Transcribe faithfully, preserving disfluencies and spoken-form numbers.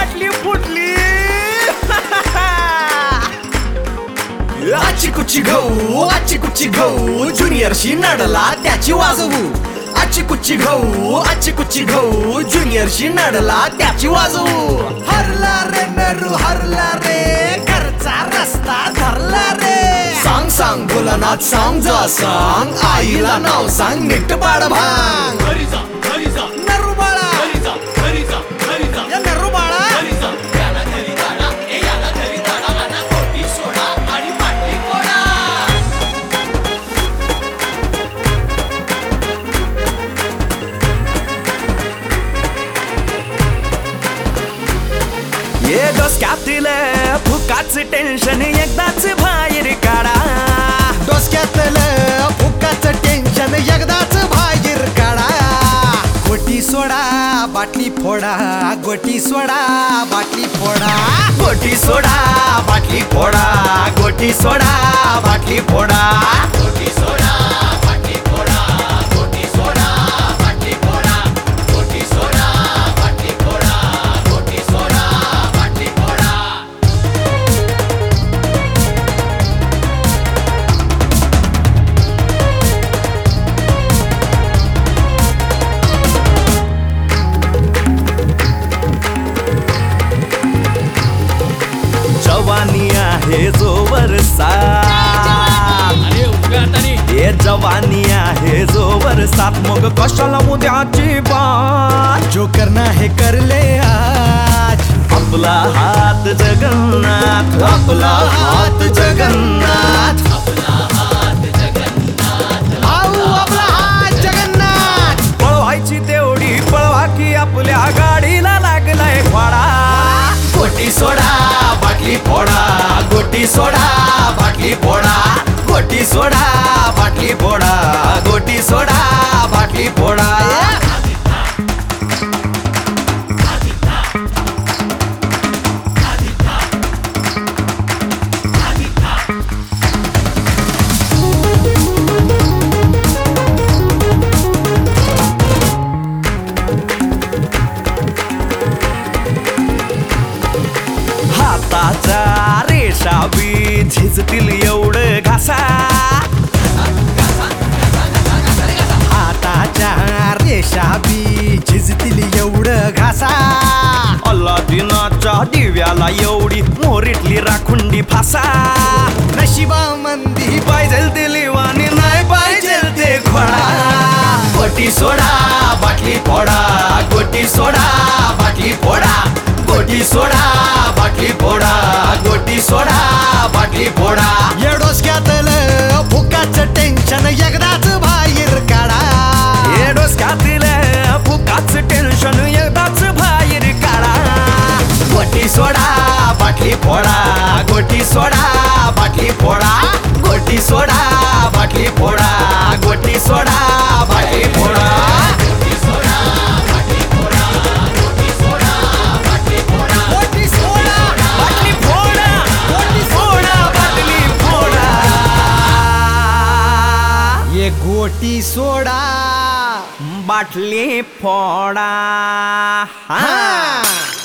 बाटली फुटली. आची कुची गहू आची कुची गहू ज्युनियरशी नडला त्याची वाजवू. आची कुची गहू आची कुची गहू ज्युनियरशी नडला त्याची वाजवू. हरला रे नरू हरला रे घरचा रस्ता धरला रे. सांग सांग भोलानाथ सांग जा सांग आईला नाव सांग नीट पाड भांग. नरू बाळा या नरू बाळा ये डोसक्यातील फुकाच टेन्शन एकदाच बाहेर काढा. डोसक्यातलं फुकाचं टेन्शन एकदाच बाहेर काढा. गोटी सोडा बाटली फोडा गोटी सोडा बाटली फोडा. गोटी सोडा बाटली फोडा गोटी सोडा बाटली फोडा. गोटी सोडा बाटली फोडा गोटी सोडा बाटली फोडा. गोटी सोडा बाटली फोडा गोटी सोडा बाटली फोडा. जवानी आहे जोवर साथ. ये जवानी आहे जोवर साथ मग कशाला उद्याची बात. जो करना है कर ले आज. आपला हात जगन्नाथ आपला हात जगन्नाथ. आऊ आपला हात जगन्नाथ. पळवायची तेवढी पळवा की आपल्या गाडीला लागलाय फाडा. गोटी सोडा बाटली फोडा गोटी सोडा बाटली फोडा. गोटी सोडा बाटली फोडा गोटी सोडा बाटली फोडा. हाताच्या रेषा बी झिजतील एवढं घासा. हाताच्या रेषा बी झिजतील एवढं घासा. अल्लादिनाच्या दिव्याला एवढी मोरीतली राखुंडी फासा. नशिबा मंदी पाहिजे ते लिवानी नाही पाहिजे ते खोडा. गोटी सोडा बाटली फोडा गोटी सोडा बाटली फोडा. गोटी सोडा बाटली फोडा गोटी सोडा बाटली फोडा. या डोसक्यातलं फुकाचं टेन्शन एकदाच बाहेर काढा. हे डोसक्यातील फुकाच टेन्शन एकदाच बाहेर काढा. गोटी सोडा बाटली फोडा गोटी सोडा बाटली फोडा. गोटी सोडा बाटली फोडा गोटी सोडा बाटली फोडा. गोटी सोडा बाटली फोडा गोटी सोडा बाटली फोडा. गोटी सोडा बाटली फोडा गोटी फोडा बाटली फोडा. ये गोटी सोडा बाटली फोडा. हा